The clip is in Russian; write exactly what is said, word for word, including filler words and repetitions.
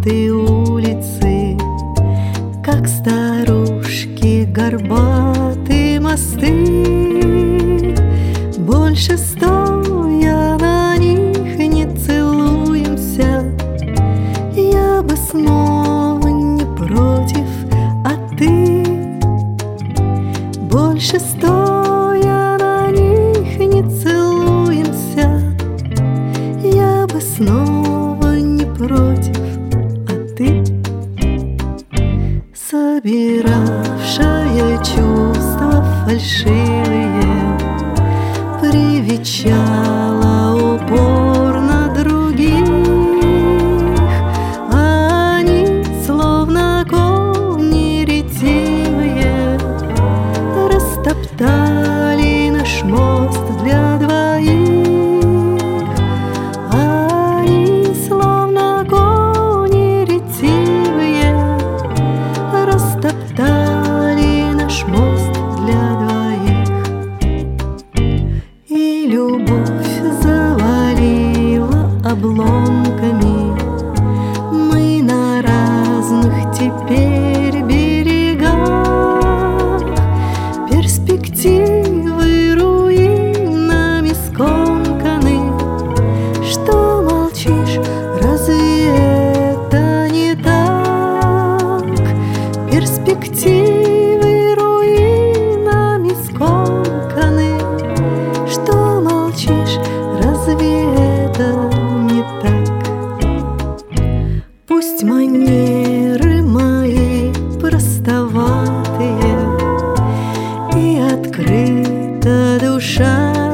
этой улицы, как старушки горбатые мосты. Больше стоя на них не целуемся. Я бы снова не против, а ты? Больше стоя на них не целуемся. Я бы снова не против, а ты? Собиравшая чувства фальшивые, привечала упорно других, а они, словно кони ретивые, растоптали наш мост для двоих. А они, словно кони ретивые, растоптали наш мост для двоих. И любовь завалила обломками. Мы на разных теперь берегах. Перспективы руинами скомканы. Что молчишь, разве это не так? Перспективы руинами скомканы. Что молчишь, разве это не так? Пусть манеры мои простоватые и открыта душа